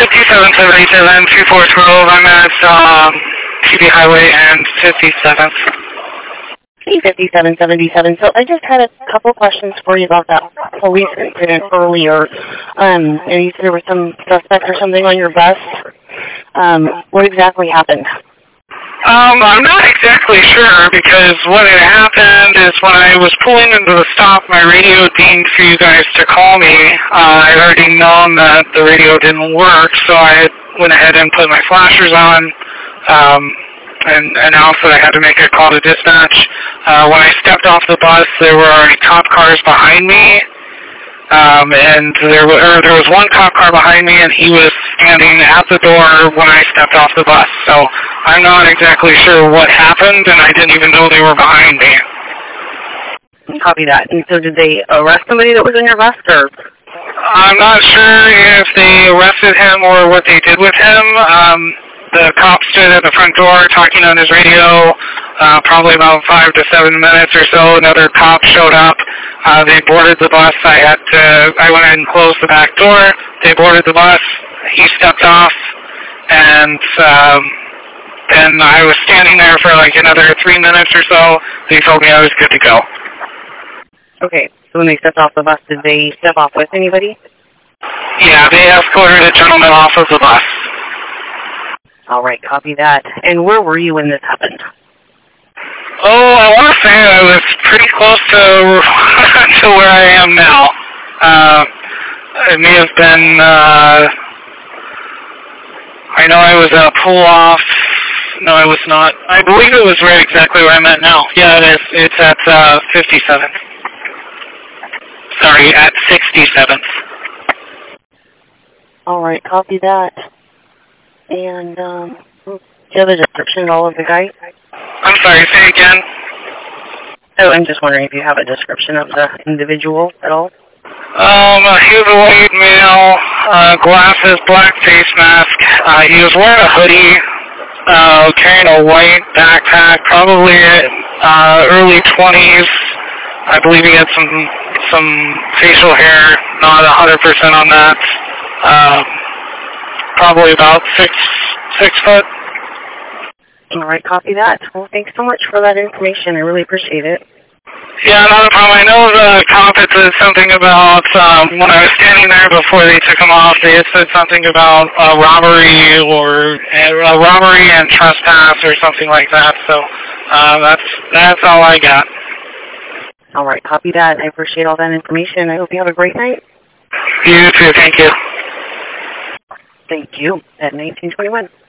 5777, 2412. I'm at TB Highway and 57th. Hey, 5777. So I just had a couple questions for you about that police incident earlier. And you said there was some suspect or something on your bus. What exactly happened? I'm not exactly sure, because what had happened is when I was pulling into the stop, my radio dinged for you guys to call me. I'd already known that the radio didn't work, so I went ahead and put my flashers on, and announced that I had to make a call to dispatch. When I stepped off the bus, there were already cop cars behind me. And there was one cop car behind me, and he was standing at the door when I stepped off the bus. So I'm not exactly sure what happened, and I didn't even know they were behind me. Copy that. And so did they arrest somebody that was in your bus, or? I'm not sure if they arrested him or what they did with him. The cop stood at the front door talking on his radio. Probably about 5 to 7 minutes or so, another cop showed up. They boarded the bus. I went ahead and closed the back door. They boarded the bus. He stepped off, and then I was standing there for like another 3 minutes or so. They told me I was good to go. Okay, so when they stepped off the bus, did they step off with anybody? Yeah, they escorted a gentleman off of the bus. All right, copy that. And where were you when this happened? Oh, I want to say I was pretty close to to where I am now. It may have been, I know I was at a pull-off. No, I was not. I believe it was right exactly where I'm at now. Yeah, it is. It's at 57th. Sorry, at 67th. All right, copy that. And do you have a description of all of the guys? I'm sorry, say again. Oh, I'm just wondering if you have a description of the individual at all. He was a white male, glasses, black face mask. He was wearing a hoodie, carrying a white backpack, probably early 20s. I believe he had some facial hair, not 100% on that. Probably about 6 foot. All right, copy that. Well, thanks so much for that information. I really appreciate it. Yeah, not a problem. I know the cop had said something about, when I was standing there before they took him off, they had said something about robbery and trespass or something like that. So that's all I got. All right, copy that. I appreciate all that information. I hope you have a great night. You too. Thank you. Thank you. At 1921.